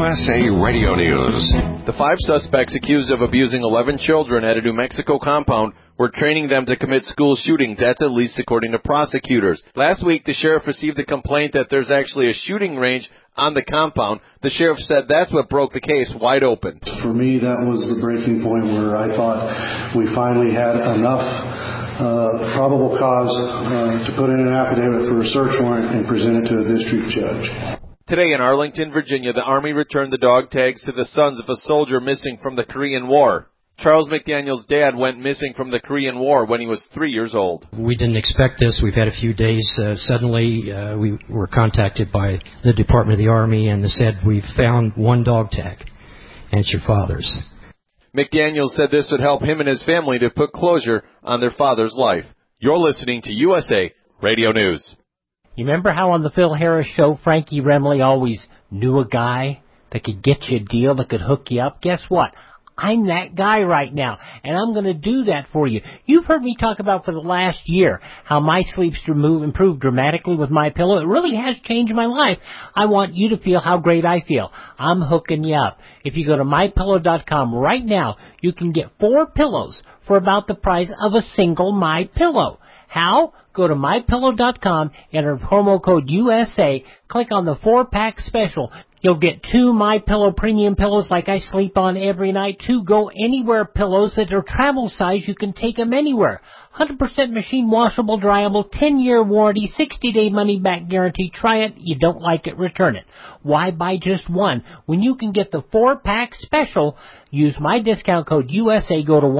USA Radio News. The 5 suspects accused of abusing 11 children at a New Mexico compound were training them to commit school shootings. That's at least according to prosecutors. Last week, the sheriff received a complaint that there's actually a shooting range on the compound. The sheriff said that's what broke the case wide open. For me, that was the breaking point where I thought we finally had enough probable cause to put in an affidavit for a search warrant and present it to a district judge. Today in Arlington, Virginia, the Army returned the dog tags to the sons of a soldier missing from the Korean War. Charles McDaniel's dad went missing from the Korean War when he was 3 years old. We didn't expect this. We've had a few days. Suddenly, we were contacted by the Department of the Army, and they said, we've found one dog tag, and it's your father's. McDaniel said this would help him and his family to put closure on their father's life. You're listening to USA Radio News. You remember how on the Phil Harris show, Frankie Remley always knew a guy that could get you a deal, that could hook you up? Guess what? I'm that guy right now, and I'm going to do that for you. You've heard me talk about for the last year how my sleep's improved dramatically with MyPillow. It really has changed my life. I want you to feel how great I feel. I'm hooking you up. If you go to MyPillow.com right now, you can get 4 pillows for about the price of a single MyPillow. How? Go to MyPillow.com, enter promo code USA, click on the 4-pack special. You'll get 2 MyPillow premium pillows like I sleep on every night, 2 Go Anywhere pillows that are travel size. You can take them anywhere. 100% machine washable, dryable, 10-year warranty, 60-day money-back guarantee. Try it. You don't like it, return it. Why buy just one when you can get the 4-pack special? Use my discount code USA. Go to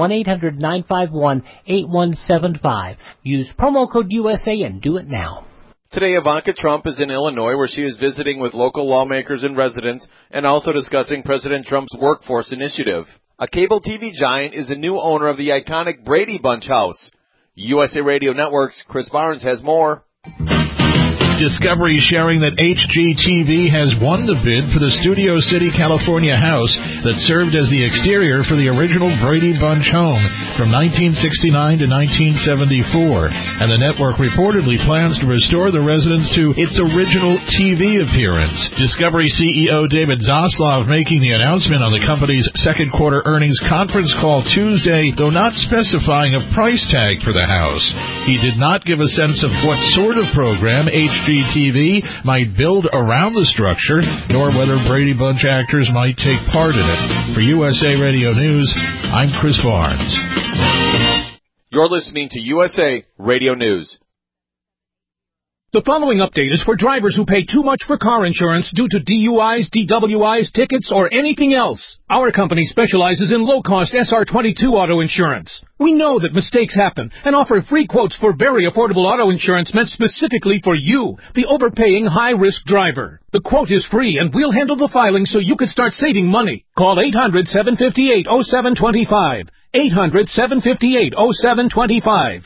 1-800-951-8175. Use promo code USA and do it now. Today, Ivanka Trump is in Illinois, where she is visiting with local lawmakers and residents and also discussing President Trump's workforce initiative. A cable TV giant is a new owner of the iconic Brady Bunch house. USA Radio Network's Chris Barnes has more. Discovery sharing that HGTV has won the bid for the Studio City, California house that served as the exterior for the original Brady Bunch home from 1969 to 1974. And the network reportedly plans to restore the residence to its original TV appearance. Discovery CEO David Zaslav making the announcement on the company's second quarter earnings conference call Tuesday, though not specifying a price tag for the house. He did not give a sense of what sort of program HGTV might build around the structure, nor whether Brady Bunch actors might take part in it. For USA Radio News, I'm Chris Barnes. You're listening to USA Radio News. The following update is for drivers who pay too much for car insurance due to DUIs, DWIs, tickets, or anything else. Our company specializes in low-cost SR22 auto insurance. We know that mistakes happen and offer free quotes for very affordable auto insurance meant specifically for you, the overpaying high-risk driver. The quote is free, and we'll handle the filing so you can start saving money. Call 800-758-0725. 800-758-0725.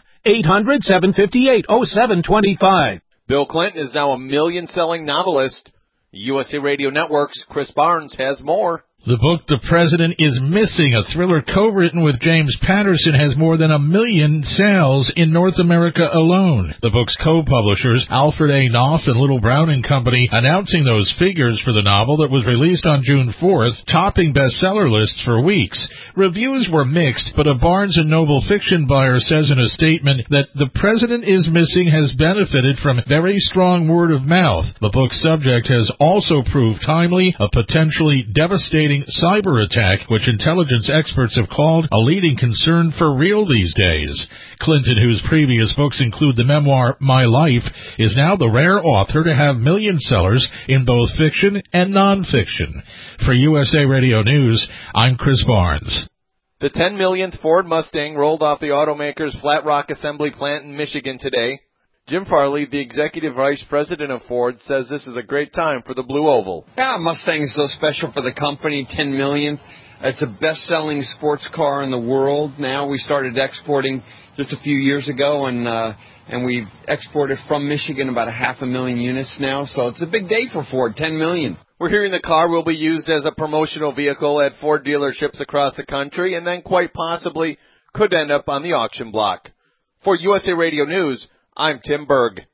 800-758-0725. Bill Clinton is now a million-selling novelist. USA Radio Network's Chris Barnes has more. The book The President is Missing, a thriller co-written with James Patterson, has more than 1 million sales in North America alone. The book's co-publishers, Alfred A. Knopf and Little Brown and Company, announcing those figures for the novel that was released on June 4th, topping bestseller lists for weeks. Reviews were mixed, but a Barnes & Noble fiction buyer says in a statement that The President is Missing has benefited from very strong word of mouth. The book's subject has also proved timely, a potentially devastating cyber attack, which intelligence experts have called a leading concern for real these days. Clinton, whose previous books include the memoir My Life, is now the rare author to have million sellers in both fiction and nonfiction. For USA Radio News, I'm Chris Barnes. The 10 millionth Ford Mustang rolled off the automaker's Flat Rock assembly plant in Michigan today. Jim Farley, the executive vice president of Ford, says this is a great time for the Blue Oval. Yeah, Mustang is so special for the company, 10 million. It's a best-selling sports car in the world now. We started exporting just a few years ago, and we've exported from Michigan about 500,000 units now. So it's a big day for Ford, 10 million. We're hearing the car will be used as a promotional vehicle at Ford dealerships across the country and then quite possibly could end up on the auction block. For USA Radio News, I'm Tim Berg.